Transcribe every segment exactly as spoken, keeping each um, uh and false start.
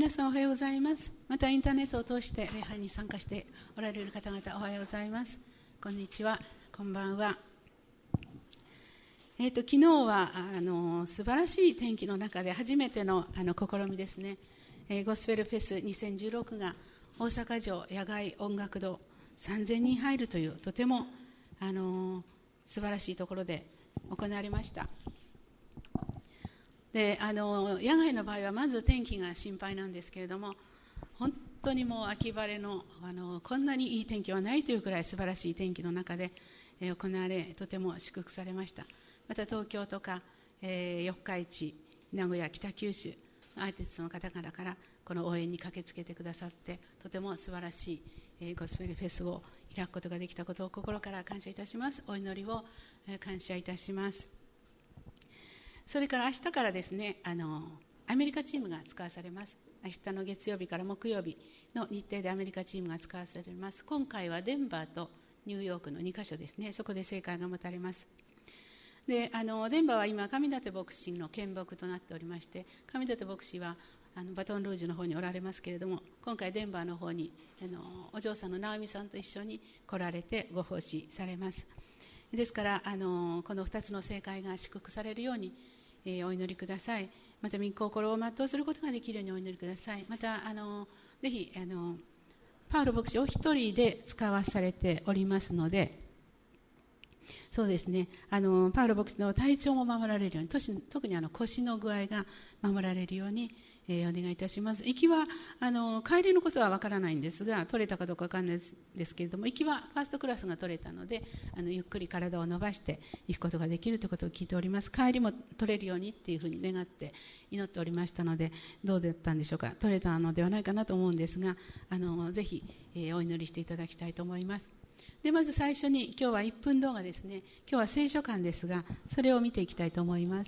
皆さんおはようございます。またインターネットを通して礼拝に参加しておられる方々おはようございます。こんにちは、こんばんは。えーと、昨日はあの素晴らしい天気の中で初めてのあの試みですね、えー、ゴスペルフェスにせんじゅうろくが大阪城野外音楽堂さんぜんにん入るというとてもあの素晴らしいところで行われました。であの野外の場合はまず天気が心配なんですけれども、本当にもう秋晴れ の, あのこんなにいい天気はないというくらい素晴らしい天気の中で、えー、行われとても祝福されました。また東京とか、えー、四日市、名古屋、北九州アーティストの方々からこの応援に駆けつけてくださってとても素晴らしい、えー、ゴスペルフェスを開くことができたことを心から感謝いたします。お祈りを、えー、感謝いたします。それから明日からですね、あのアメリカチームが使わされます。明日の月曜日から木曜日の日程でアメリカチームが使わされます。今回はデンバーとニューヨークのにカ所ですね、そこで聖会が持たれます。であのデンバーは今上立牧師の見牧となっておりまして、上立牧師はあのバトンルージュの方におられますけれども、今回デンバーの方にあのお嬢さんの直美さんと一緒に来られてご奉仕されます。ですからあのこのふたつの聖会が祝福されるように、えー、お祈りください。また御心を全うすることができるようにお祈りください。またあのぜひあのパウロ牧師お一人で使わされておりますので、そうですね、あのパウロ牧師の体調も守られるように、特にあの腰の具合が守られるように、えー、お願いいたします。行きはあの帰りのことはわからないんですが、取れたかどうかわからないですけれども、行きはファーストクラスが取れたので、あのゆっくり体を伸ばして行くことができるということを聞いております。帰りも取れるようにっていうふうに願って祈っておりましたので、どうだったんでしょうか。取れたのではないかなと思うんですが、あのぜひ、えー、お祈りしていただきたいと思います。でまず最初に今日はいっぷん動画ですね。今日は聖書館ですが、それを見ていきたいと思います。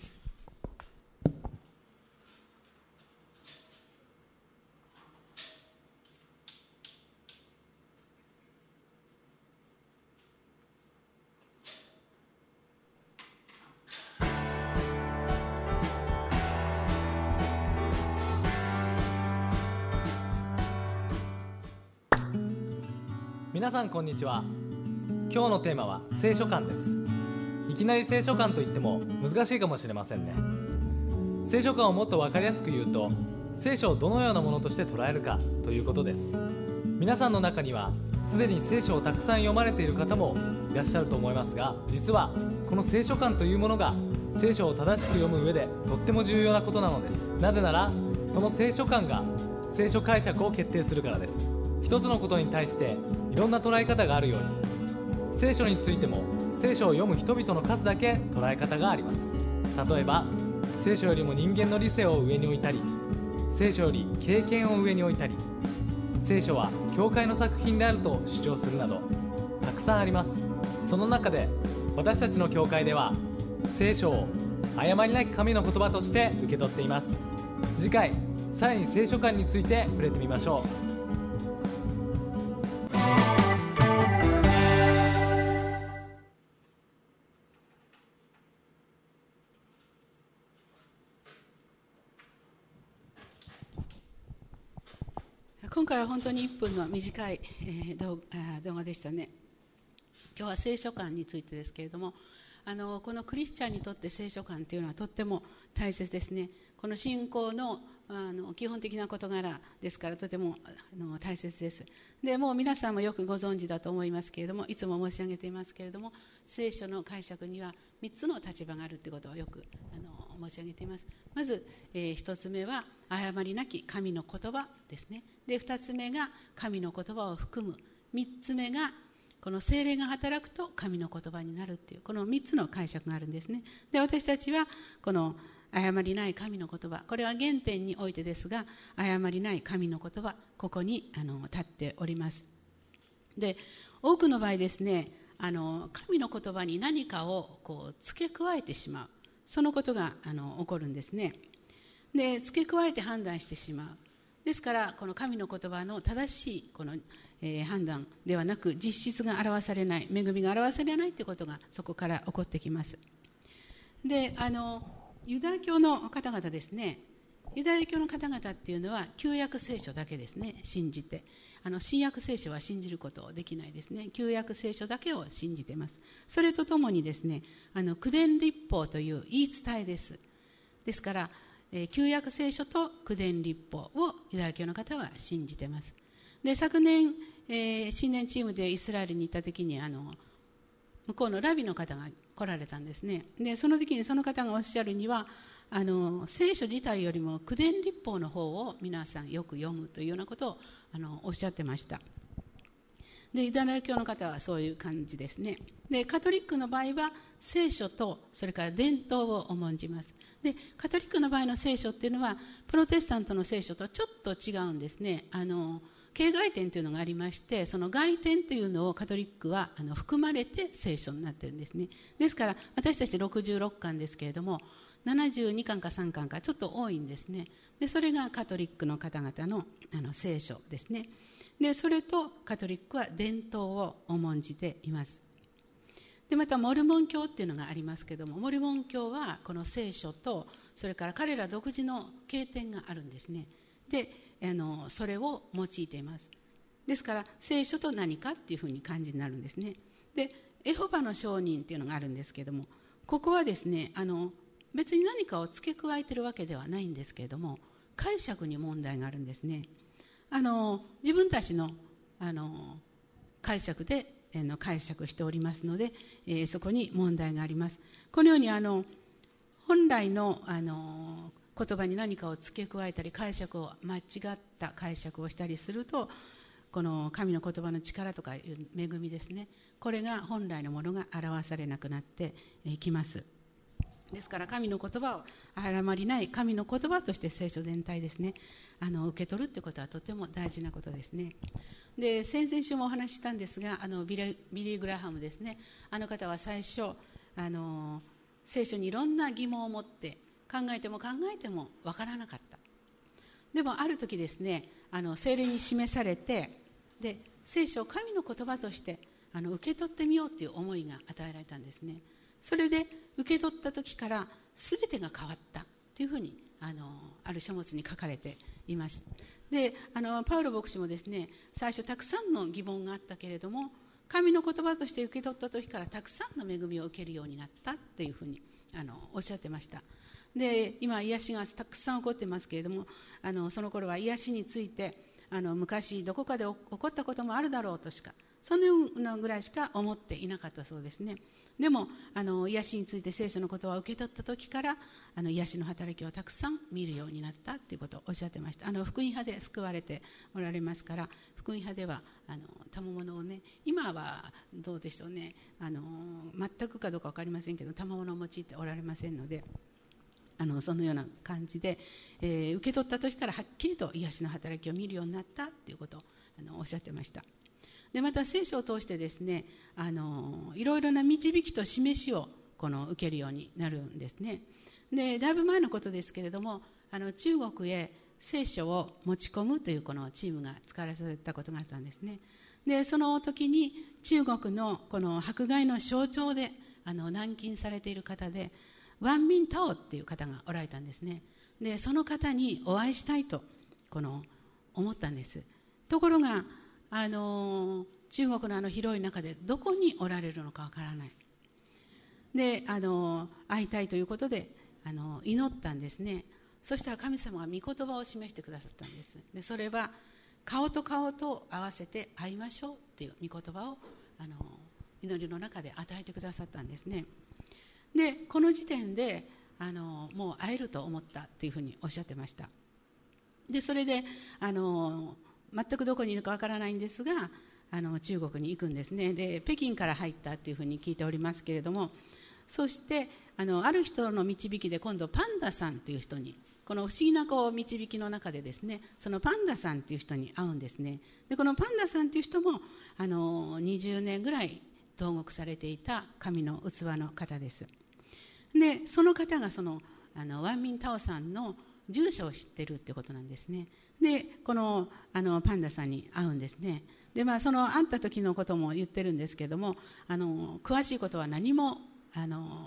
皆さんこんにちは。今日のテーマは聖書観です。いきなり聖書観といっても難しいかもしれませんね。聖書観をもっと分かりやすく言うと、聖書をどのようなものとして捉えるかということです。皆さんの中にはすでに聖書をたくさん読まれている方もいらっしゃると思いますが、実はこの聖書観というものが聖書を正しく読む上でとっても重要なことなのです。なぜならその聖書観が聖書解釈を決定するからです。一つのことに対していろんな捉え方があるように、聖書についても聖書を読む人々の数だけ捉え方があります。例えば聖書よりも人間の理性を上に置いたり、聖書より経験を上に置いたり、聖書は教会の作品であると主張するなどたくさんあります。その中で私たちの教会では聖書を誤りなき神の言葉として受け取っています。次回さらに聖書観について触れてみましょう。 今回は本当にいっぷんの短い、えー、動, 動画でしたね。今日は聖書観についてですけれども、あのこのクリスチャンにとって聖書観というのはとっても大切ですね。この信仰 の, あの基本的な事柄ですから、とてもあの大切です。でもう皆さんもよくご存知だと思いますけれども、いつも申し上げていますけれども、聖書の解釈にはみっつの立場があるということをよくあの申し上げています。まず、えー、ひとつめは誤りなき神の言葉ですね。でふたつめが神の言葉を含む、みっつめがこの聖霊が働くと神の言葉になるっていう、このみっつの解釈があるんですね。で私たちはこの誤りない神の言葉、これは原点においてですが、誤りない神の言葉、ここにあの立っております。で多くの場合ですね、あの神の言葉に何かをこう付け加えてしまう、そのことがあの起こるんですね。で付け加えて判断してしまう。ですからこの神の言葉の正しいこの、えー、判断ではなく、実質が表されない、恵みが表されないということがそこから起こってきます。であのユダヤ教の方々ですね、 ユダヤ教の方々っていうのは旧約聖書だけですね、信じて。あの新約聖書は信じることできないですね。旧約聖書だけを信じています。それとともにですね、あの九伝律法という言い伝えです。ですから、えー、旧約聖書と九伝律法をユダヤ教の方は信じています。で、昨年、えー、新年チームでイスラエルに行った時にあの向こうのラビの方が来られたんですね。で、その時にその方がおっしゃるには、あの聖書自体よりも九伝律法の方を皆さんよく読むというようなことをあのおっしゃってました。で、ユダヤ教の方はそういう感じですね。で、カトリックの場合は聖書とそれから伝統を重んじます。で、カトリックの場合の聖書っていうのはプロテスタントの聖書とちょっと違うんですね。あの形骸点というのがありまして、その外点というのをカトリックはあの含まれて聖書になっているんですね。ですから私たちろくじゅうろっかんですけれども、ななじゅうにかんかさんかんかちょっと多いんですね。で、それがカトリックの方々の、あの聖書ですね。で、それとカトリックは伝統を重んじています。で、またモルモン教っていうのがありますけども、モルモン教はこの聖書とそれから彼ら独自の経典があるんですね。で、あのそれを用いています。ですから聖書と何かっていうふうに感じになるんですね。で、エホバの証人っていうのがあるんですけども、ここはですね、あの別に何かを付け加えているわけではないんですけれども、解釈に問題があるんですね。あの自分たちの、あの解釈であの解釈しておりますので、えー、そこに問題があります。このようにあの本来の、あの言葉に何かを付け加えたり解釈を間違った解釈をしたりすると、この神の言葉の力とかいう恵みですね、これが本来のものが表されなくなってきます。ですから神の言葉を誤りない神の言葉として聖書全体ですね、あの受け取るということはとても大事なことですね。で、先々週もお話ししたんですが、あのビリビリー・グラハムですね、あの方は最初あの聖書にいろんな疑問を持って考えても考えてもわからなかった。でもある時ですね、あの聖霊に示されて、で聖書を神の言葉としてあの受け取ってみようという思いが与えられたんですね。それで受け取った時から全てが変わったというふうに あのある書物に書かれています。で、あのパウロ牧師もですね、最初たくさんの疑問があったけれども、神の言葉として受け取った時からたくさんの恵みを受けるようになったというふうにあのおっしゃってました。で、今癒しがたくさん起こってますけれども、あのその頃は癒しについてあの昔どこかで起こったこともあるだろうとしか、そのようなぐらいしか思っていなかったそうですね。でもあの癒しについて聖書の言葉を受け取った時から、あの癒しの働きをたくさん見るようになったということをおっしゃってました。あの福音派で救われておられますから、福音派ではあの賜物をね、今はどうでしょうね、あの全くかどうか分かりませんけど賜物を用いておられませんので、あのそのような感じで、えー、受け取った時からはっきりと癒しの働きを見るようになったということをあのおっしゃってました。で、また聖書を通してですね、あのいろいろな導きと示しをこの受けるようになるんですね。で、だいぶ前のことですけれども、あの中国へ聖書を持ち込むというこのチームが使われたことがあったんですね。で、その時に中国のこの迫害の象徴であの軟禁されている方で、ワンミンタオっていう方がおられたんですね。で、その方にお会いしたいとこの思ったんです。ところがあの中国のあの広い中でどこにおられるのかわからない。で、あの会いたいということであの祈ったんですね。そしたら神様が御言葉を示してくださったんです。で、それは顔と顔と合わせて会いましょうっていう御言葉をあの祈りの中で与えてくださったんですね。で、この時点であのもう会えると思ったっていうふうにおっしゃってました。で、それであの全くどこにいるかわからないんですが、あの中国に行くんですね。で、北京から入ったっていうふうに聞いておりますけれども、そしてあのある人の導きで今度パンダさんっていう人に、この不思議なこう導きの中でですね、そのパンダさんっていう人に会うんですね。で、このパンダさんっていう人もあのにじゅうねんぐらい投獄されていた神の器の方です。で、その方がそのあのワンミンタオさんの住所を知ってるってことなんですね。で、このあのパンダさんに会うんですね。で、まあその会った時のことも言ってるんですけども、あの詳しいことは何もあの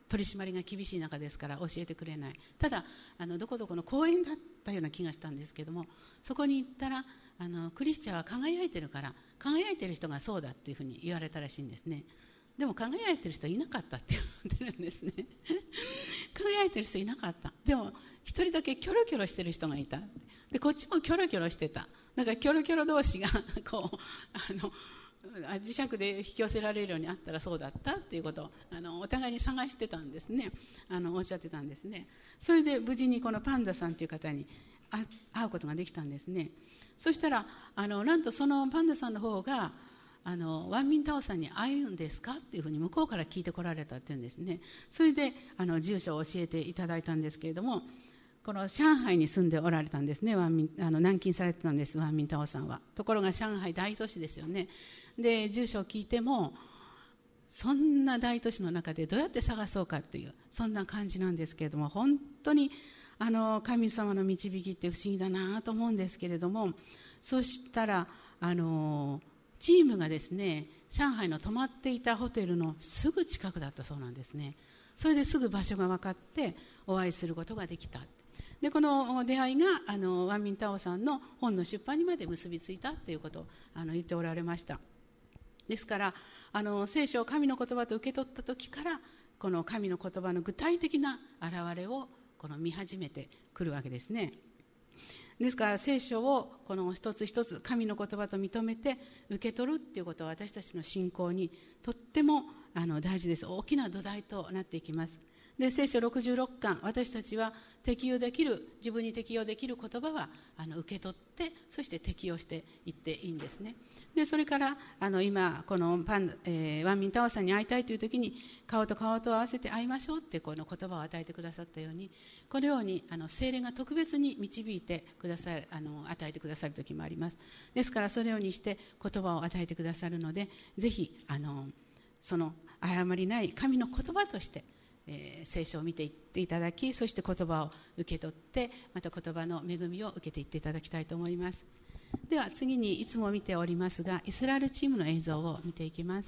取り締まりが厳しい中ですから教えてくれない。ただあのどこどこの公園だったような気がしたんですけども、そこに行ったらあのクリスチャンは輝いてるから、輝いてる人がそうだっていうふうに言われたらしいんですね。でも輝いてる人いなかったって言ってるんですね。輝いてる人いなかった。でも一人だけキョロキョロしてる人がいた。でこっちもキョロキョロしてた。だからキョロキョロ同士がこうあの磁石で引き寄せられるようにあったらそうだったっていうことをあのお互いに探してたんですね。あのおっしゃってたんですね。それで無事にこのパンダさんという方に会うことができたんですね。そしたらあのなんとそのパンダさんの方があのワンミンタオさんに会うんですかっていうふうに向こうから聞いてこられたっていうんですね。それであの住所を教えていただいたんですけれども、この上海に住んでおられたんですね。ワンミンあの軟禁されてたんです、ワンミンタオさんは。ところが上海大都市ですよね。で住所を聞いてもそんな大都市の中でどうやって探そうかっていうそんな感じなんですけれども、本当にあの神様の導きって不思議だなと思うんですけれども、そしたらあのチームがですね、上海の泊まっていたホテルのすぐ近くだったそうなんですね。それですぐ場所が分かってお会いすることができた。でこの出会いがあのワンミンタオさんの本の出版にまで結びついたということをあの言っておられました。ですからあの聖書を神の言葉と受け取った時からこの神の言葉の具体的な現れをこの見始めてくるわけですね。ですから聖書をこの一つ一つ神の言葉と認めて受け取るっていうことは私たちの信仰にとってもあの大事です。大きな土台となっていきます。で聖書ろくじゅうろっかん、私たちは適用できる自分に適用できる言葉はあの受け取ってそして適用していっていいんですね。でそれからあの今このパン、えー、ワンミンタオさんに会いたいという時に顔と顔と合わせて会いましょうってこの言葉を与えてくださったように、このようにあの聖霊が特別に導いてくださるあの与えてくださる時もあります。ですからそのようにして言葉を与えてくださるので、ぜひあのその誤りない神の言葉としてえー、聖書を見ていっていただき、そして言葉を受け取ってまた言葉の恵みを受けていっていただきたいと思います。では次にいつも見ておりますがイスラエルチームの映像を見ていきます。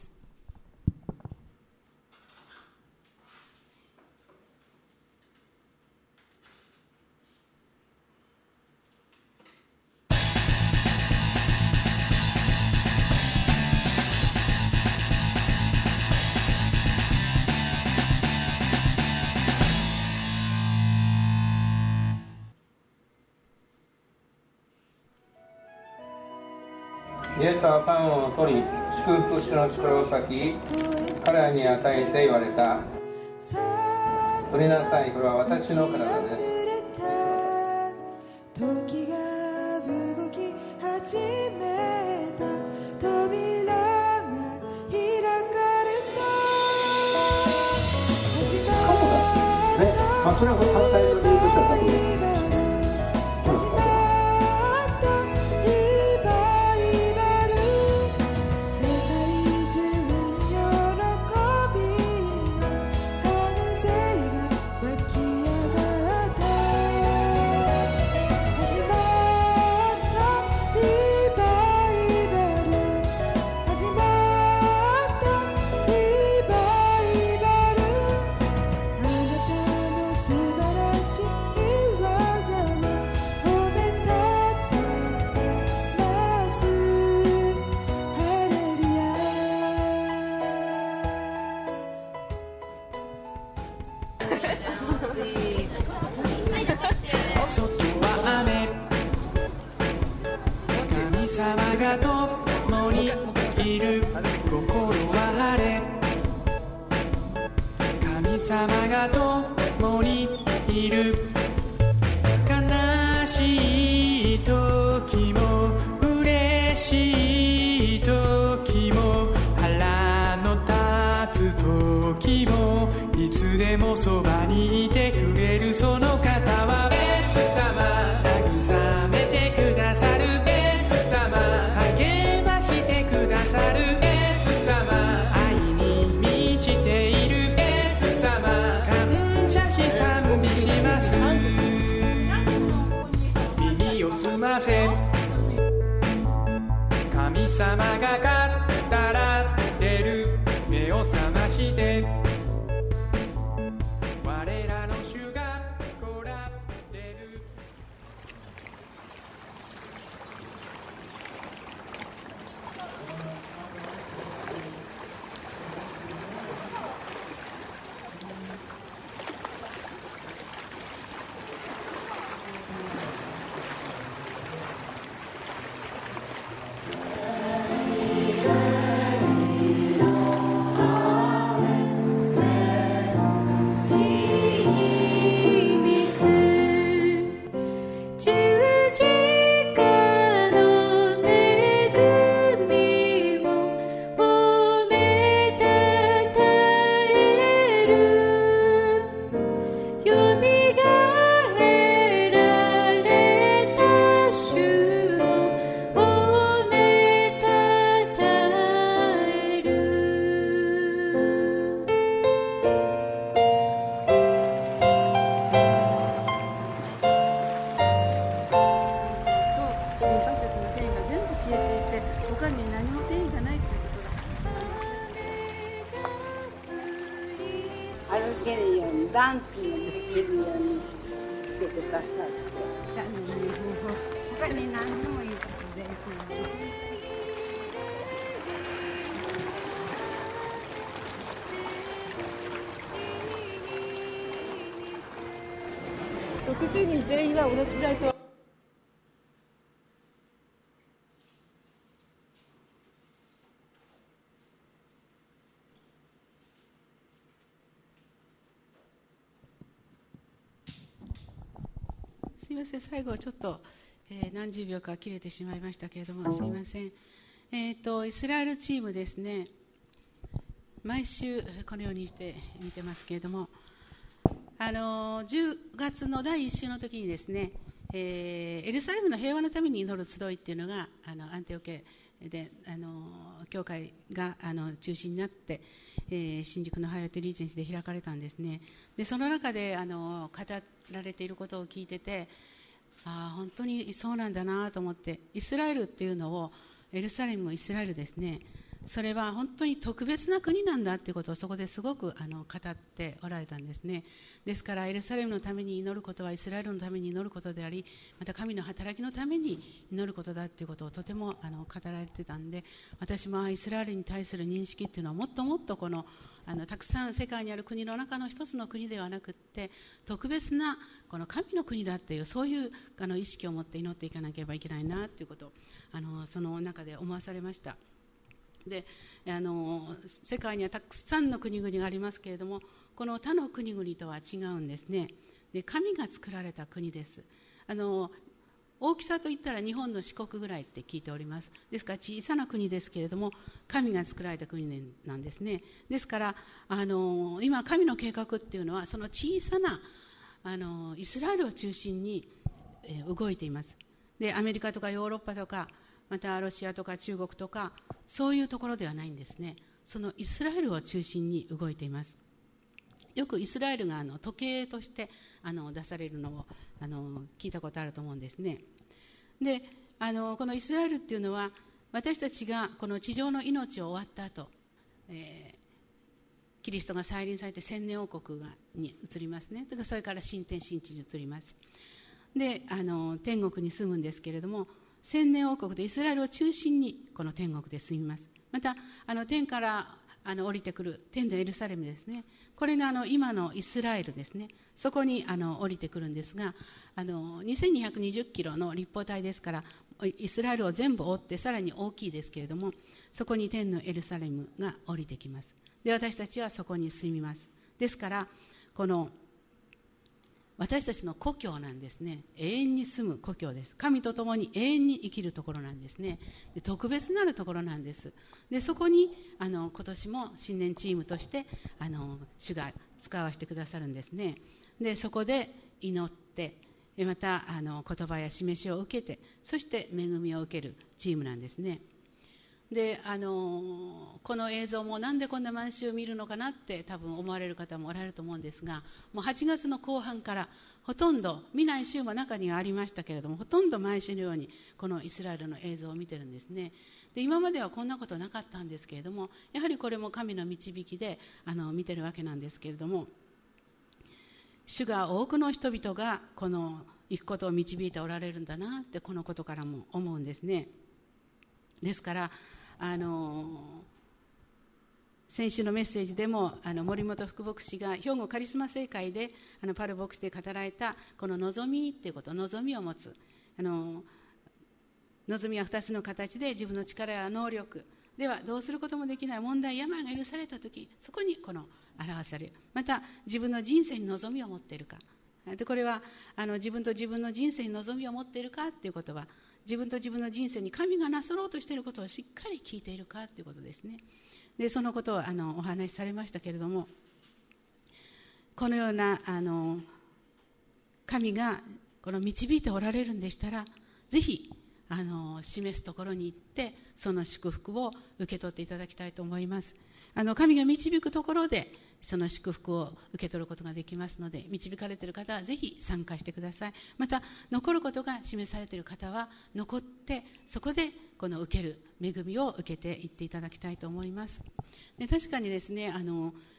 イエスはパンを取り祝福しの力を裂き彼らに与えて言われた。取りなさい、これは私の体です。時が動き始めた、扉が開かれた。始まったね、まあ、それは反対の理由としては多分神様が語られる、目を覚ましてダンスもできるようにしてくださいって。他に何でもいいことです。 ろくじゅうにん全員は同じフライト。 すみません、最後はちょっと、えー、何十秒か切れてしまいましたけれども、すみません。えーと、イスラエルチームですね、毎週このようにして見てますけれども、あのじゅうがつのだいいっ週の時にですね、えー、エルサレムの平和のために祈る集いっていうのがあのアンテオケであの教会があの中心になって、えー、新宿のハイアットリージェンシーで開かれたんですね。でその中であの語られていることを聞いてて、あ本当にそうなんだなと思って、イスラエルっていうのをエルサレムイスラエルですね、それは本当に特別な国なんだということをそこですごくあの語っておられたんですね。ですからエルサレムのために祈ることはイスラエルのために祈ることであり、また神の働きのために祈ることだということをとてもあの語られてたんで、私もイスラエルに対する認識っていうのはもっともっとこのあのたくさん世界にある国の中の一つの国ではなくって、特別なこの神の国だというそういうあの意識を持って祈っていかなければいけないなということをあのその中で思わされました。であの世界にはたくさんの国々がありますけれども、この他の国々とは違うんですね。で神が作られた国です。あの大きさといったら日本の四国ぐらいって聞いております。ですから小さな国ですけれども、神が作られた国なんですね。ですからあの今神の計画っていうのはその小さなあのイスラエルを中心に、えー、動いています。でアメリカとかヨーロッパとか、またロシアとか中国とかそういうところではないんですね。そのイスラエルを中心に動いています。よくイスラエルがあの時計としてあの出されるのをあの聞いたことあると思うんですね。であのこのイスラエルっていうのは、私たちがこの地上の命を終わった後、えー、キリストが再臨されて千年王国がに移りますね。それから新天新地に移ります。であの天国に住むんですけれども、千年王国でイスラエルを中心にこの天国で住みます。またあの天からあの降りてくる天のエルサレムですね、これがあの今のイスラエルですね。そこにあの降りてくるんですが、あのにせんにひゃくにじゅっキロの立方体ですから、イスラエルを全部覆ってさらに大きいですけれども、そこに天のエルサレムが降りてきます。で私たちはそこに住みます。ですからこの私たちの故郷なんですね。永遠に住む故郷です。神と共に永遠に生きるところなんですね。で特別なるところなんです。でそこにあの今年も新年チームとしてあの主が使わせてくださるんですね。でそこで祈って、またあの言葉や示しを受けて、そして恵みを受けるチームなんですね。であのこの映像もなんでこんな毎週見るのかなって多分思われる方もおられると思うんですが、もうはちがつの後半からほとんど見ない週も中にはありましたけれども、ほとんど毎週のようにこのイスラエルの映像を見てるんですね。で今まではこんなことなかったんですけれども、やはりこれも神の導きであの見てるわけなんですけれども、主が多くの人々がこの行くことを導いておられるんだなってこのことからも思うんですね。ですからあの先週のメッセージでもあの森本福牧師が兵庫カリスマ聖会であのパル牧師で語られたこの望みっていうこと、望みを持つ、あの望みはふたつの形で、自分の力や能力ではどうすることもできない問題、病が許されたとき、そこにこの表される。また自分の人生に望みを持っているか。でこれはあの自分と自分の人生に望みを持っているかっていうことは、自分と自分の人生に神がなさろうとしていることをしっかり聞いているかということですね。でそのことをあのお話しされましたけれども、このようなあの神がこの導いておられるんでしたら、ぜひあの示すところに行ってその祝福を受け取っていただきたいと思います。あの神が導くところでその祝福を受け取ることができますので、導かれている方はぜひ参加してください。また残ることが示されている方は残って、そこでこの受ける恵みを受けていっていただきたいと思います。で確かにですね、あの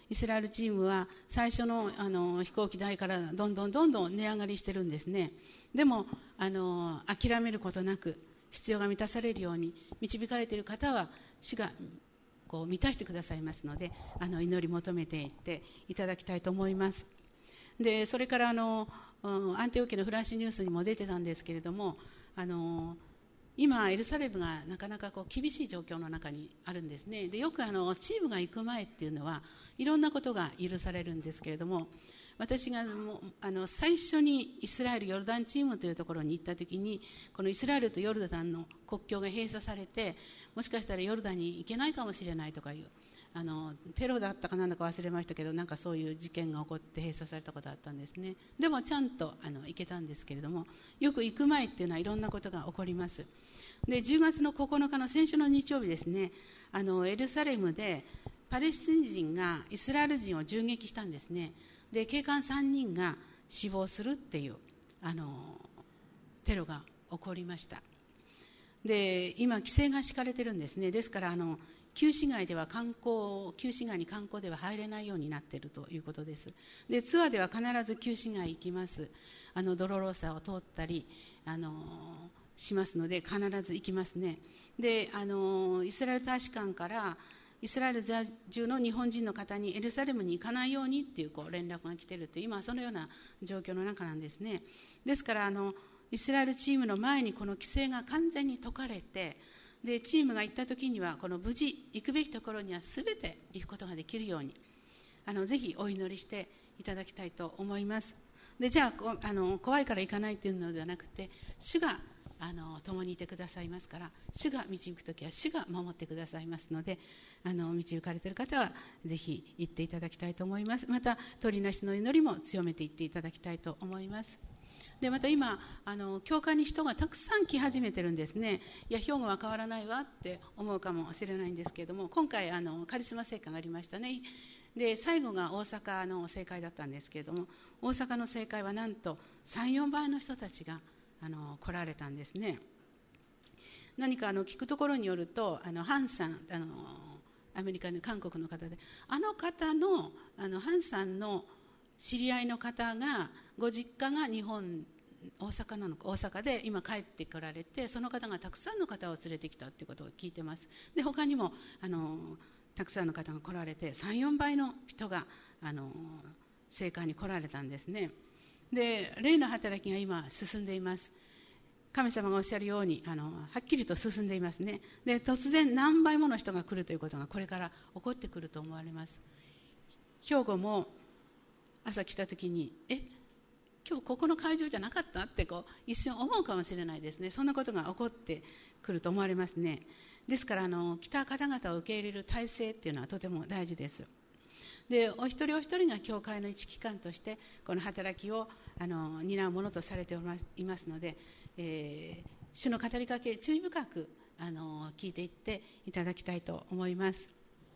イスラエルチームは最初 の, あの飛行機代からどんどんどんどん値上がりしてるんですね。でもあの諦めることなく必要が満たされるように導かれている方は主がこう満たしてくださいますので、あの祈り求めていっていただきたいと思います。でそれからあのアンティオキアのフラッシュニュースにも出てたんですけれども、あの今エルサレムがなかなかこう厳しい状況の中にあるんですね。でよくあのチームが行く前っていうのはいろんなことが許されるんですけれども、私がもうあの最初にイスラエルヨルダンチームというところに行った時に、このイスラエルとヨルダンの国境が閉鎖されて、もしかしたらヨルダンに行けないかもしれないとかいうあのテロだったかなんだか忘れましたけど、なんかそういう事件が起こって閉鎖されたことがあったんですね。でもちゃんとあの行けたんですけれども、よく行く前っていうのはいろんなことが起こります。でじゅうがつのここのかの先週の日曜日ですね、あのエルサレムでパレスチナ人がイスラエル人を銃撃したんですね。で警官さんにんが死亡するっていうあのテロが起こりました。で今規制が敷かれてるんですね。ですからあの旧市街では観光旧市街に観光では入れないようになっているということです。でツアーでは必ず旧市街行きます。あのドロローサを通ったりあのしますので必ず行きますね。であのイスラエル大使館からイスラエル在住の日本人の方にエルサレムに行かないようにっていうこう連絡が来ているという、今はそのような状況の中なんですね。ですからあのイスラエルチームの前にこの規制が完全に解かれて、でチームが行った時にはこの無事行くべきところには全て行くことができるようにあのぜひお祈りしていただきたいと思います。でじゃあ、あの怖いから行かないというのではなくて、主があの共にいてくださいますから、主が導くときは主が守ってくださいますので、あの導かれている方はぜひ行っていただきたいと思います。また取りなしの祈りも強めていっていただきたいと思います。でまた今あの教会に人がたくさん来始めてるんですね。いや兵庫は変わらないわって思うかもしれないんですけれども、今回あのカリスマ聖会がありましたね。で最後が大阪の聖会だったんですけれども、大阪の聖会はなんと さん,よん 倍の人たちがあの来られたんですね。何かあの聞くところによると、あのハンさんあのアメリカの韓国の方で、あの方のあのハンさんの知り合いの方がご実家が日本大阪なのか大阪で今帰ってこられて、その方がたくさんの方を連れてきたってことを聞いてます。で他にもあのたくさんの方が来られて さん,よん 倍の人があの聖会に来られたんですね。で霊の働きが今進んでいます。神様がおっしゃるようにあのはっきりと進んでいますね。で突然何倍もの人が来るということがこれから起こってくると思われます。兵庫も朝来た時にえ今日ここの会場じゃなかったってこう一瞬思うかもしれないですね。そんなことが起こってくると思われますね。ですからあの来た方々を受け入れる体制っていうのはとても大事です。でお一人お一人が教会の一機関としてこの働きをあの担うものとされていますので、えー、主の語りかけ注意深くあの聞いていっていただきたいと思います。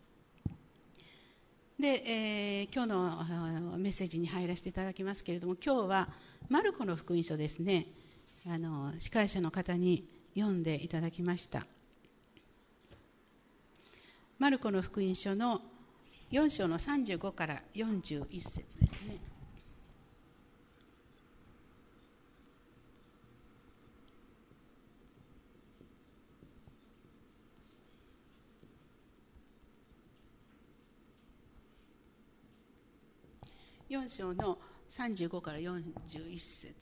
で、えー、今日のメッセージに入らせていただきますけれども、今日はマルコの福音書ですね。あの司会者の方に読んでいただきました。マルコの福音書のよん章のさんじゅうごからよんじゅういち節ですね。よん章のさんじゅうごからよんじゅういち節。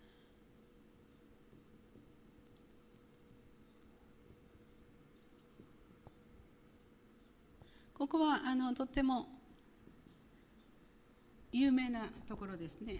ここはあのとっても有名なところですね。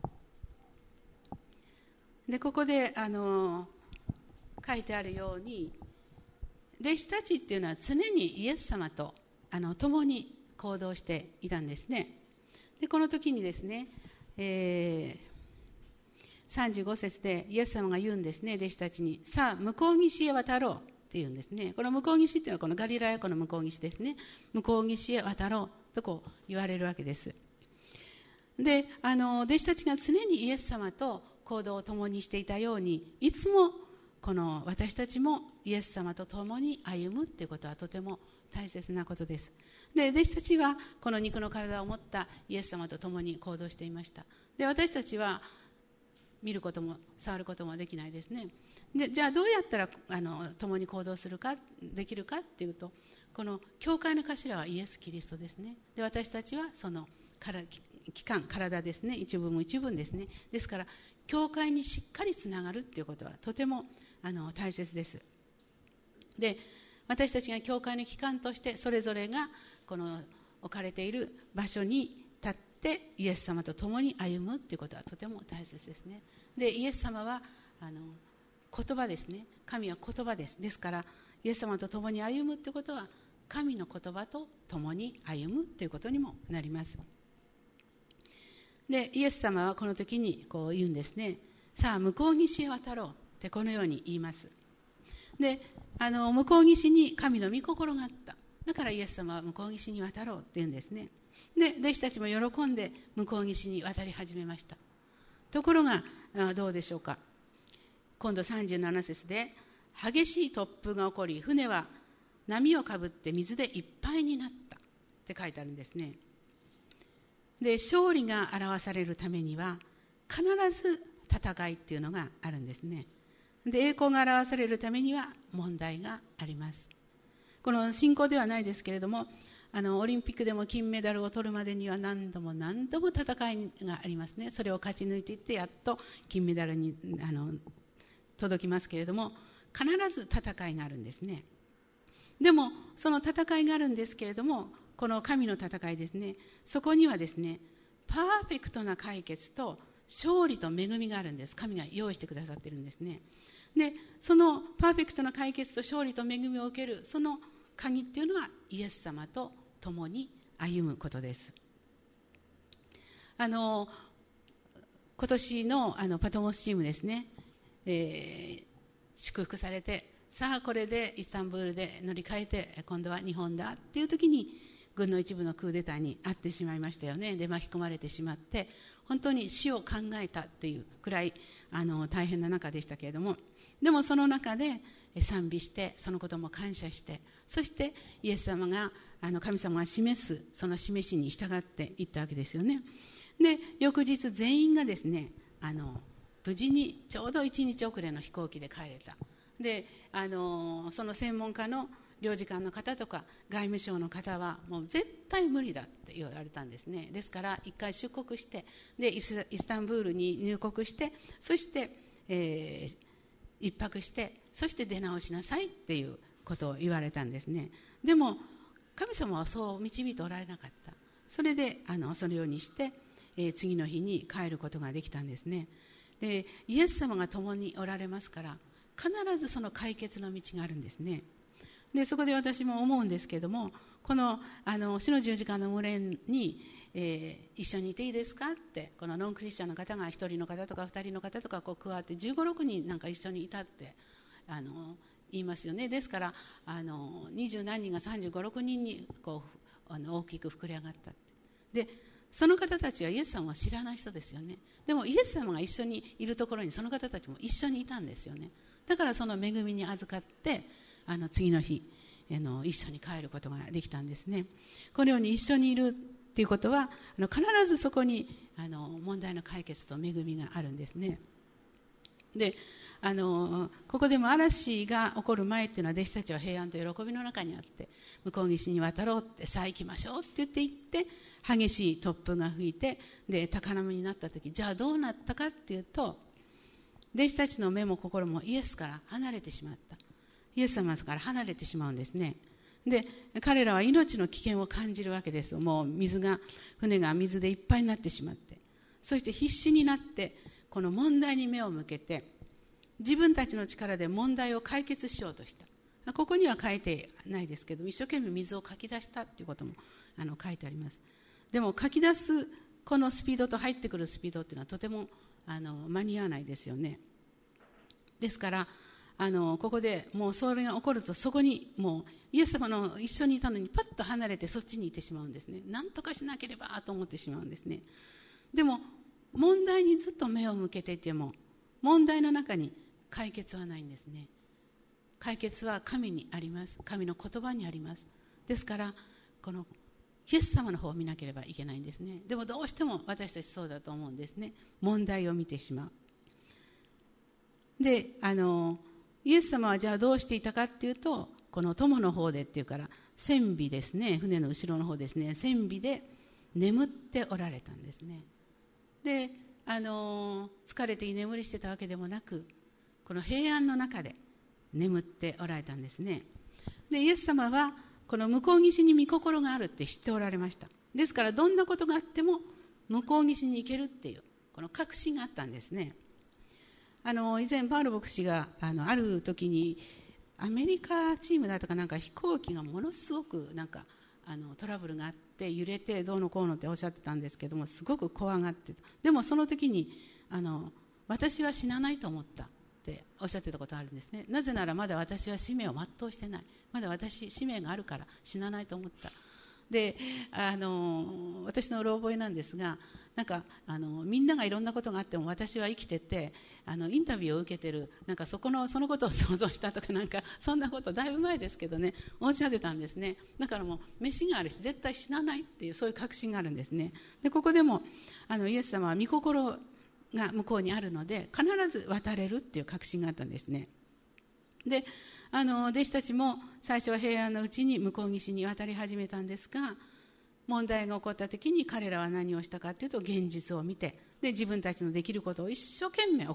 でここであの書いてあるように、弟子たちっていうのは常にイエス様とあの共に行動していたんですね。でこの時にですね、えー、さんじゅうご節でイエス様が言うんですね、弟子たちに、さあ向こう岸へ渡ろうって言うんですね。この向こう岸っていうのはこのガリラヤ湖の向こう岸ですね。向こう岸へ渡ろうとこう言われるわけです。であの弟子たちが常にイエス様と行動を共にしていたように、いつもこの私たちもイエス様と共に歩むということはとても大切なことです。で、弟子たちはこの肉の体を持ったイエス様と共に行動していました。で、私たちは見ることも触ることもできないですね。で、じゃあどうやったらあの共に行動するかできるかっていうと、この教会の頭はイエス・キリストですね。で、私たちはその器官、体ですね、一部も一部ですね。ですから教会にしっかりつながるっていうことはとてもあの大切です。で、私たちが教会の機関としてそれぞれがこの置かれている場所に立ってイエス様と共に歩むということはとても大切ですね。で、イエス様はあの言葉ですね。神は言葉です。ですからイエス様と共に歩むということは神の言葉と共に歩むということにもなります。で、イエス様はこの時にこう言うんですね。さあ向こう岸へ渡ろうってこのように言います。で、あの向こう岸に神の御心があった。だからイエス様は向こう岸に渡ろうって言うんですね。で、弟子たちも喜んで向こう岸に渡り始めました。ところがどうでしょうか。今度さんじゅうなな節で、激しい突風が起こり、船は波をかぶって水でいっぱいになったって書いてあるんですね。で、勝利が表されるためには必ず戦いっていうのがあるんですね。で、栄光が表されるためには問題があります。この信仰ではないですけれども、あのオリンピックでも金メダルを取るまでには何度も何度も戦いがありますね。それを勝ち抜いていってやっと金メダルにあの届きますけれども、必ず戦いがあるんですね。でもその戦いがあるんですけれども、この神の戦いですね、そこにはですね、パーフェクトな解決と勝利と恵みがあるんです。神が用意してくださっているんですね。で、そのパーフェクトな解決と勝利と恵みを受けるその鍵っていうのはイエス様と共に歩むことです。あの今年 の, あのパトモスチームですね、えー、祝福されて、さあこれでイスタンブールで乗り換えて今度は日本だっていう時に軍の一部のクーデターに遭ってしまいましたよね。で、巻き込まれてしまって本当に死を考えたっていうくらいあの大変な中でしたけれども、でもその中で賛美して、そのことも感謝して、そしてイエス様があの神様が示すその示しに従っていったわけですよね。で、翌日全員がですね、あの無事にちょうどいちにち遅れの飛行機で帰れた。で、あのその専門家の領事館の方とか外務省の方はもう絶対無理だって言われたんですね。ですから一回出国して、でイス、イスタンブールに入国して、そして、えー、一泊して、そして出直しなさいっていうことを言われたんですね。でも神様はそう導いておられなかった。それであのそのようにして、えー、次の日に帰ることができたんですね。で、イエス様が共におられますから、必ずその解決の道があるんですね。で、そこで私も思うんですけれども、このあの死の十字架の群れに、えー、一緒にいていいですかって、このノンクリスチャンの方が一人の方とか二人の方とかこう加わってじゅうご、ろくにんなんか一緒にいたってあの言いますよね。ですからあの二十何人がさんじゅうご、ろくにんにこうあの大きく膨れ上がったって。で、その方たちはイエス様を知らない人ですよね。でもイエス様が一緒にいるところにその方たちも一緒にいたんですよね。だからその恵みに預かってあの次の日あの一緒に帰ることができたんですね。このように一緒にいるっていうことは、あの必ずそこにあの問題の解決と恵みがあるんですね。で、あのここでも嵐が起こる前っていうのは弟子たちは平安と喜びの中にあって、向こう岸に渡ろうって、さあ行きましょうって言って行って、激しい突風が吹いて、で高波になった時、じゃあどうなったかっていうと、弟子たちの目も心もイエスから離れてしまった。イエス様から離れてしまうんですね。で、彼らは命の危険を感じるわけです。もう水が船が水でいっぱいになってしまって、そして必死になってこの問題に目を向けて、自分たちの力で問題を解決しようとした。ここには書いてないですけど、一生懸命水をかき出したっていうこともあの書いてあります。でもかき出すこのスピードと入ってくるスピードっていうのはとてもあの間に合わないですよね。ですからあのここでもうそれが起こると、そこにもうイエス様の一緒にいたのにパッと離れてそっちにいてしまうんですね。何とかしなければと思ってしまうんですね。でも問題にずっと目を向けていても、問題の中に解決はないんですね。解決は神にあります。神の言葉にあります。ですからこのイエス様の方を見なければいけないんですね。でもどうしても私たちそうだと思うんですね。問題を見てしまう。で、あのイエス様はじゃあどうしていたかっていうと、この友の方でっていうから船尾ですね、船の後ろの方ですね、船尾で眠っておられたんですね。で、あの疲れて居眠りしてたわけでもなく、この平安の中で眠っておられたんですね。で、イエス様はこの向こう岸に御心があるって知っておられました。ですからどんなことがあっても向こう岸に行けるっていうこの確信があったんですね。あの以前パウロ牧師が あのある時にアメリカチームだったかなんか飛行機がものすごくなんかあのトラブルがあって揺れてどうのこうのっておっしゃってたんですけども、すごく怖がってた。でもその時にあの私は死なないと思ったっておっしゃってたことがあるんですね。なぜならまだ私は使命を全うしてない、まだ私使命があるから死なないと思った。で、あの私のうろ覚えなんですが、なんかあのみんながいろんなことがあっても私は生きてて、あのインタビューを受けてる、なんかそこのそのことを想像したとか、なんかそんなことだいぶ前ですけどね、おっしゃってたんですね。だからもう飯があるし絶対死なないっていう、そういう確信があるんですね。で、ここでもあのイエス様は御心が向こうにあるので必ず渡れるっていう確信があったんですね。で、あの弟子たちも最初は平安のうちに向こう岸に渡り始めたんですが、問題が起こった時に彼らは何をしたかというと、現実を見て、で自分たちのできることを一生懸命行った。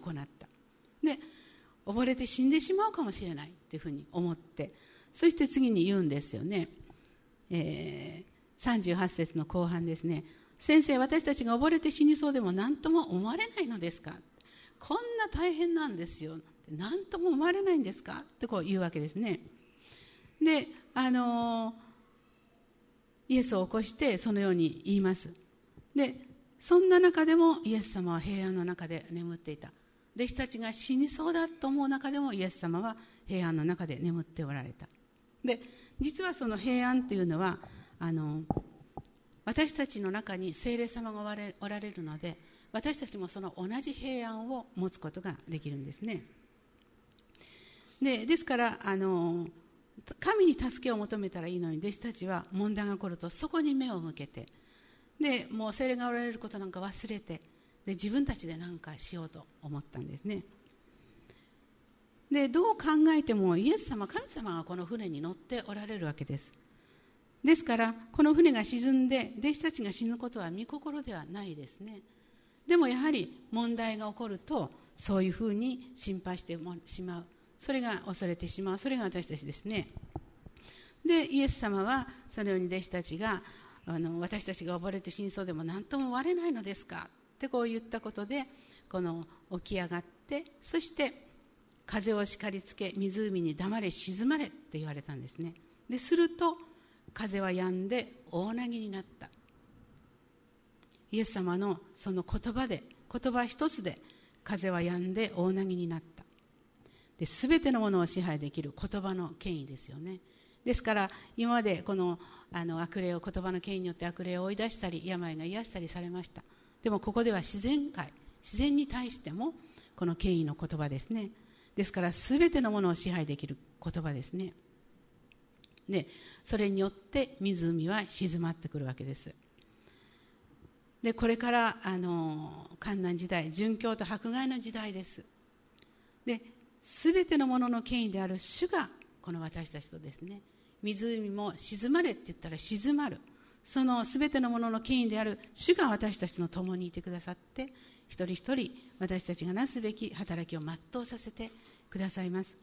で、溺れて死んでしまうかもしれないっていうふうに思って、そして次に言うんですよね。えー、さんじゅうはち節の後半ですね。先生、私たちが溺れて死にそうでも何とも思われないのですか。こんな大変なんですよ、何とも思われないんですかってこう言うわけですね。で、あのー、イエスを起こしてそのように言います。で、そんな中でもイエス様は平安の中で眠っていた。弟子たちが死にそうだと思う中でもイエス様は平安の中で眠っておられた。で、実はその平安というのはあの私たちの中に聖霊様がおられるので、私たちもその同じ平安を持つことができるんですね。で、ですからあの神に助けを求めたらいいのに、弟子たちは問題が起こるとそこに目を向けて、でもう聖霊がおられることなんか忘れて、で自分たちで何かしようと思ったんですね。で、どう考えてもイエス様、神様がこの船に乗っておられるわけです。ですからこの船が沈んで弟子たちが死ぬことは御心ではないですね。でもやはり問題が起こるとそういうふうに心配してしまう、それが恐れてしまう、それが私たちですね。で、イエス様はそのように弟子たちがあの私たちが溺れて死にそうでも何とも割れないのですかってこう言ったことで、この起き上がって、そして風を叱りつけ、湖に黙れ沈まれって言われたんですね。ですると風は止んで大なぎになった。イエス様のその言葉で、言葉一つで風は止んで大なぎになった。で、全てのものを支配できる言葉の権威ですよね。ですから今までこの、あの悪霊を、言葉の権威によって悪霊を追い出したり病が癒したりされました。でもここでは自然界、自然に対してもこの権威の言葉ですね。ですから全てのものを支配できる言葉ですね。で、それによって湖は静まってくるわけです。で、これからあの患難時代、殉教と迫害の時代です。で、全てのものの権威である主がこの私たちとですね、湖も静まれって言ったら静まる、その全てのものの権威である主が私たちの共にいてくださって、一人一人私たちがなすべき働きを全うさせてくださいます。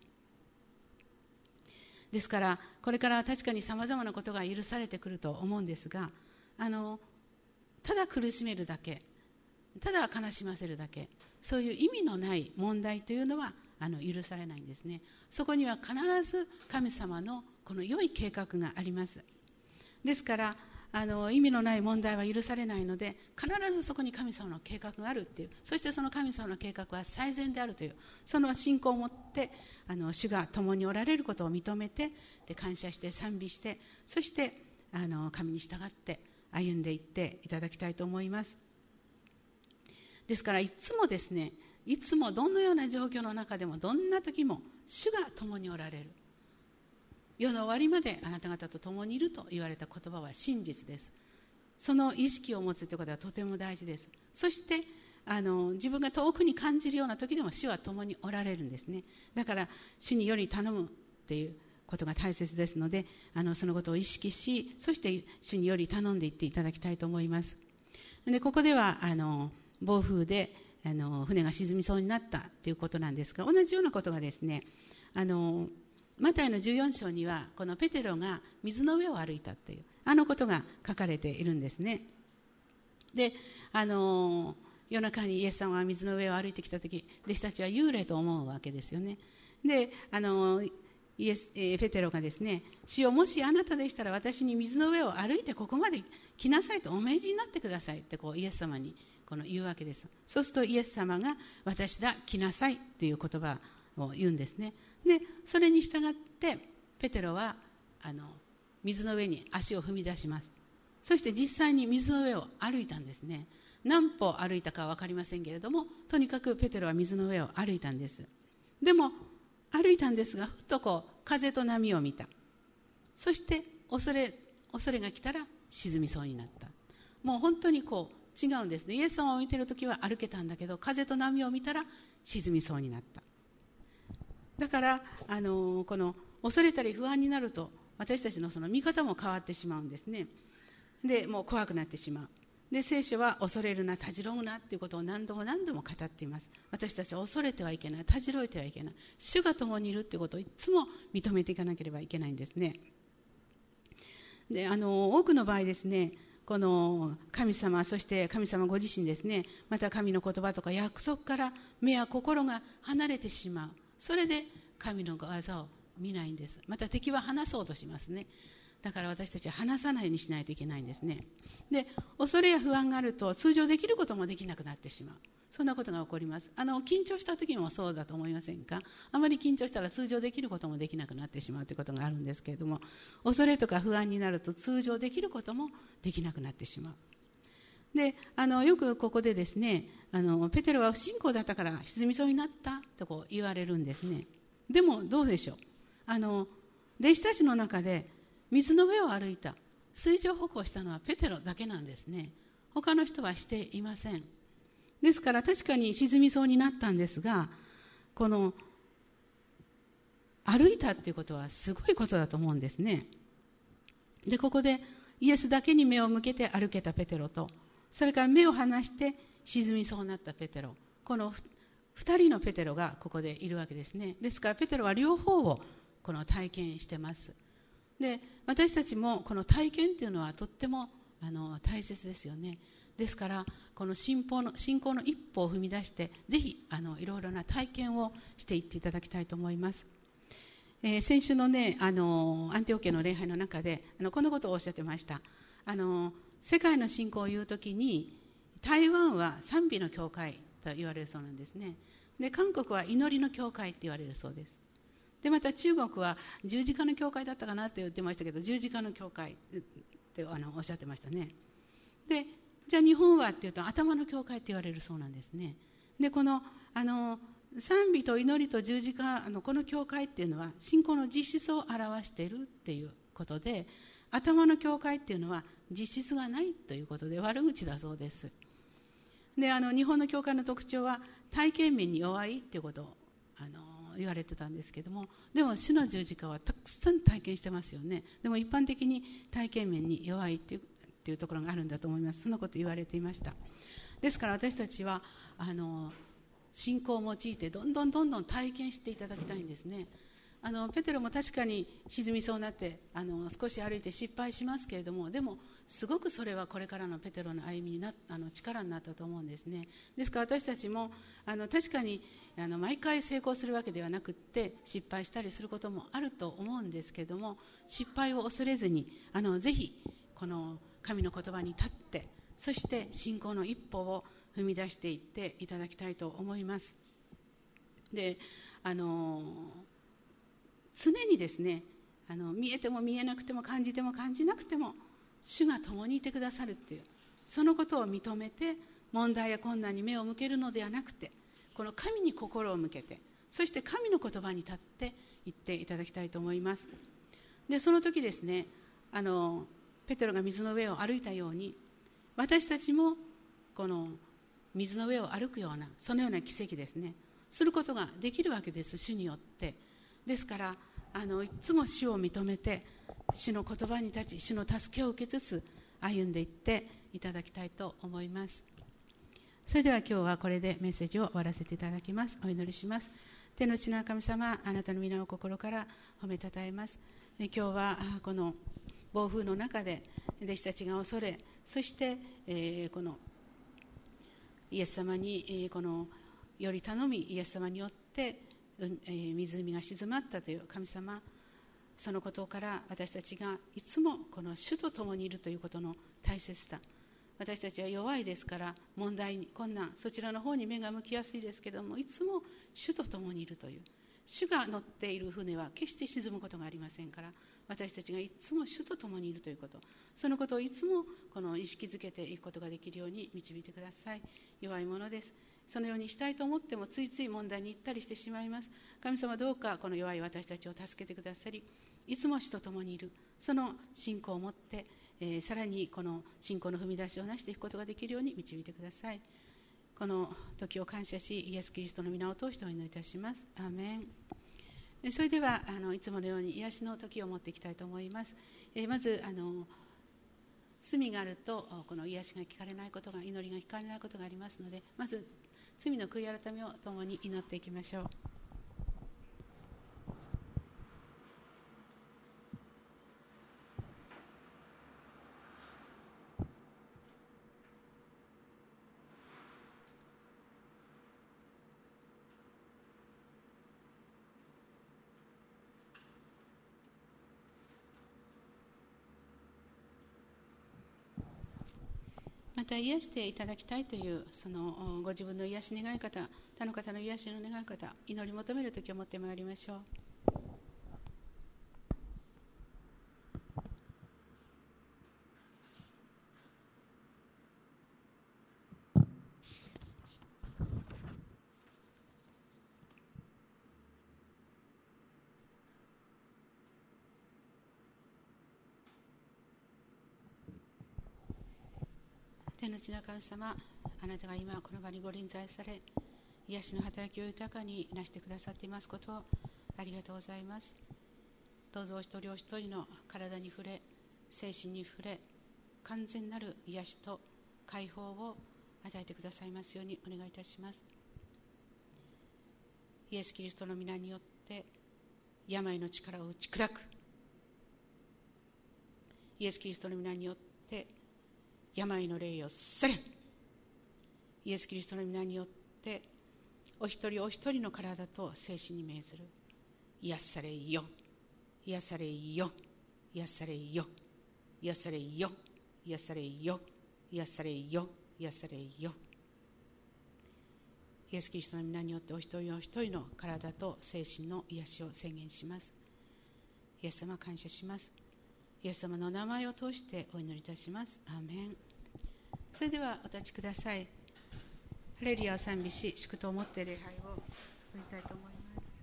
ですからこれから確かにさまざまなことが許されてくると思うんですが、あのただ苦しめるだけ、ただ悲しませるだけ、そういう意味のない問題というのはあの許されないんですね。そこには必ず神様のこの良い計画があります。ですからあの意味のない問題は許されないので、必ずそこに神様の計画があるっていう、そしてその神様の計画は最善であるという、その信仰を持ってあの主が共におられることを認めて、で感謝して賛美して、そしてあの神に従って歩んでいっていただきたいと思います。ですからいつもですね、 いつもどのような状況の中でもどんな時も主が共におられる。世の終わりまであなた方と共にいると言われた言葉は真実です。その意識を持つということはとても大事です。そしてあの自分が遠くに感じるような時でも主は共におられるんですね。だから主により頼むっていうことが大切ですので、あのそのことを意識し、そして主により頼んでいっていただきたいと思います。でここではあの暴風であの船が沈みそうになったということなんですが、同じようなことがですね、あのマタイのじゅうよん章にはこのペテロが水の上を歩いたというあのことが書かれているんですね。であの夜中にイエス様は水の上を歩いてきたとき、弟子たちは幽霊と思うわけですよね。であのイエス、えー、ペテロがですね、主よ、もしあなたでしたら私に水の上を歩いてここまで来なさいとお命じになってくださいってこうイエス様にこの言うわけです。そうするとイエス様が私だ、来なさいという言葉を言うんですね。でそれに従ってペテロはあの水の上に足を踏み出します。そして実際に水の上を歩いたんですね。何歩歩いたかは分かりませんけれども、とにかくペテロは水の上を歩いたんです。でも歩いたんですが、ふっとこう風と波を見た。そして恐れ恐れが来たら沈みそうになった。もう本当にこう違うんですね。イエス様を見ているときは歩けたんだけど、風と波を見たら沈みそうになった。だからあのこの恐れたり不安になると、私たちのその見方も変わってしまうんですね。でもう怖くなってしまう。で聖書は恐れるな、たじろぐなということを何度も何度も語っています。私たちは恐れてはいけない、たじろいてはいけない、主が共にいるということをいつも認めていかなければいけないんですね。であの多くの場合ですね、この神様、そして神様ご自身ですね、また神の言葉とか約束から目や心が離れてしまう。それで神の技を見ないんです。また敵は離そうとしますね。だから私たちは離さないようにしないといけないんですね。で恐れや不安があると通常できることもできなくなってしまう。そんなことが起こります。あの緊張した時もそうだと思いませんか。あまり緊張したら通常できることもできなくなってしまうということがあるんですけれども、恐れとか不安になると通常できることもできなくなってしまう。であのよくここでですね、あのペテロは不信仰だったから沈みそうになったとこう言われるんですね。でもどうでしょう。あの弟子たちの中で水の上を歩いた、水上歩行したのはペテロだけなんですね。他の人はしていません。ですから確かに沈みそうになったんですが、この歩いたっていうことはすごいことだと思うんですね。でここでイエスだけに目を向けて歩けたペテロと、それから目を離して沈みそうになったペテロ、この二人のペテロがここでいるわけですね。ですからペテロは両方をこの体験してます。で私たちもこの体験っていうのはとってもあの大切ですよね。ですからこの信仰の信仰の一歩を踏み出して、ぜひあのいろいろな体験をしていっていただきたいと思います。えー、先週のねあのアンティオキアの礼拝の中であのこのことをおっしゃってました。あの世界の信仰を言うときに台湾は賛美の教会と言われるそうなんですね。で韓国は祈りの教会って言われるそうです。でまた中国は十字架の教会だったかなって言ってましたけど、十字架の教会ってあのおっしゃってましたね。でじゃあ日本はっていうと頭の教会って言われるそうなんですね。でこのあの賛美と祈りと十字架のこの教会っていうのは信仰の実質を表しているっていうことで、頭の教会っていうのは実質がないということで悪口だそうです。であの日本の教会の特徴は体験面に弱いっていうことをあの言われてたんですけども、でも主の十字架はたくさん体験してますよね。でも一般的に体験面に弱いっていう、っていうところがあるんだと思います。そのこと言われていました。ですから私たちはあの信仰を用いてどんどんどんどん体験していただきたいんですね。あのペテロも確かに沈みそうになってあの少し歩いて失敗しますけれども、でもすごくそれはこれからのペテロの歩みになあの力になったと思うんですね。ですから私たちもあの確かにあの毎回成功するわけではなくって失敗したりすることもあると思うんですけれども、失敗を恐れずにあのぜひこの神の言葉に立って、そして信仰の一歩を踏み出していっていただきたいと思います。であの常にですねあの見えても見えなくても感じても感じなくても主が共にいてくださるっていう、そのことを認めて問題や困難に目を向けるのではなくて、 この神に心を向けて、そして神の言葉に立って言っていただきたいと思います。でその時ですね、あのペテロが水の上を歩いたように、私たちもこの水の上を歩くような、そのような奇跡ですね、することができるわけです、主によって。ですからあのいつも主を認めて、主の言葉に立ち、主の助けを受けつつ歩んでいっていただきたいと思います。それでは今日はこれでメッセージを終わらせていただきます。お祈りします。天の地の神様、あなたの皆を心から褒めたたえます。今日はこの暴風の中で弟子たちが恐れ、そして、えー、このイエス様に、えー、このより頼み、イエス様によって、えー、湖が静まったという神様、そのことから私たちがいつもこの主と共にいるということの大切さ、私たちは弱いですから、問題に困難、そちらの方に目が向きやすいですけれども、いつも主と共にいるという、主が乗っている船は決して沈むことがありませんから、私たちがいつも主と共にいるということ、そのことをいつもこの意識づけていくことができるように導いてください。弱いものです。そのようにしたいと思ってもついつい問題に行ったりしてしまいます。神様、どうかこの弱い私たちを助けてくださり、いつも主と共にいる、その信仰を持って、えー、さらにこの信仰の踏み出しをなしていくことができるように導いてください。この時を感謝し、イエス・キリストの皆を通してお祈りいたします。アーメン。それではあのいつものように癒しの時を持っていきたいと思います。えー、まずあの罪があるとこの癒しが聞かれないことが、祈りが聞かれないことがありますので、まず罪の悔い改めを共に祈っていきましょう。また癒していただきたいというそのご自分の癒し願い方、他の方の癒しの願い方、祈り求める時を持ってまいりましょう。天の地の神様、あなたが今この場にご臨在され、癒しの働きを豊かになしてくださっていますことをありがとうございます。どうぞお一人お一人の体に触れ、精神に触れ、完全なる癒しと解放を与えてくださいますようにお願いいたします。イエス・キリストの皆によって病の力を打ち砕く、イエス・キリストの皆によって病の霊を去れ、イエス・キリストの皆によってお一人お一人の体と精神に命ずる、癒されよ、癒されよ、癒されよ、癒されよ、癒されよ、癒されよ、癒されよ。イエス・キリストの皆によってお一人お一人の体と精神の癒しを宣言します。イエス様、感謝します。イエス様の名前を通してお祈りいたします。アーメン。それではお立ちください。ハレルヤを賛美し、祝祷をもって礼拝を終えたいと思います。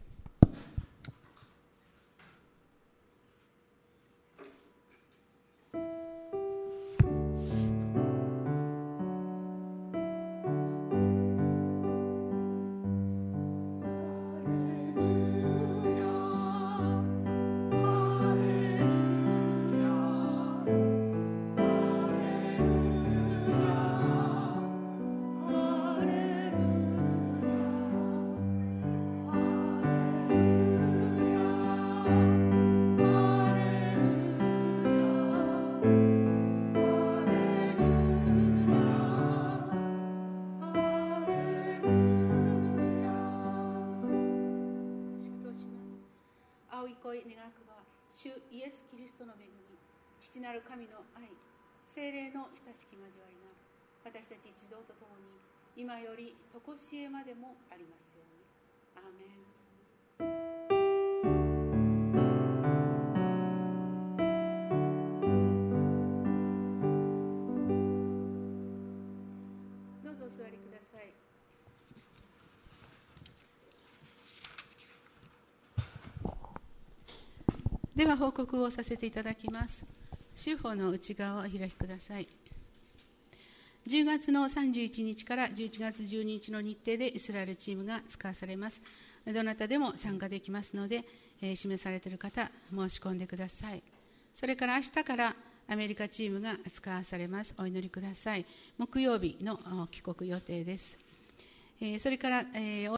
主イエス・キリストの恵み、父なる神の愛、聖霊の親しき交わりが私たち一同と共に今よりとこしえまでもありますように。アーメン。どうぞお座りください。 では報告をさせていただきます。州法の内側をお開きください。じゅうがつのさんじゅういちにちからじゅういちがつじゅうににちの日程でイスラエルチームが使わされます。どなたでも参加できますので、えー、示されている方、申し込んでください。それから明日からアメリカチームが使わされます。お祈りください。木曜日の帰国予定です。えー、それから、えー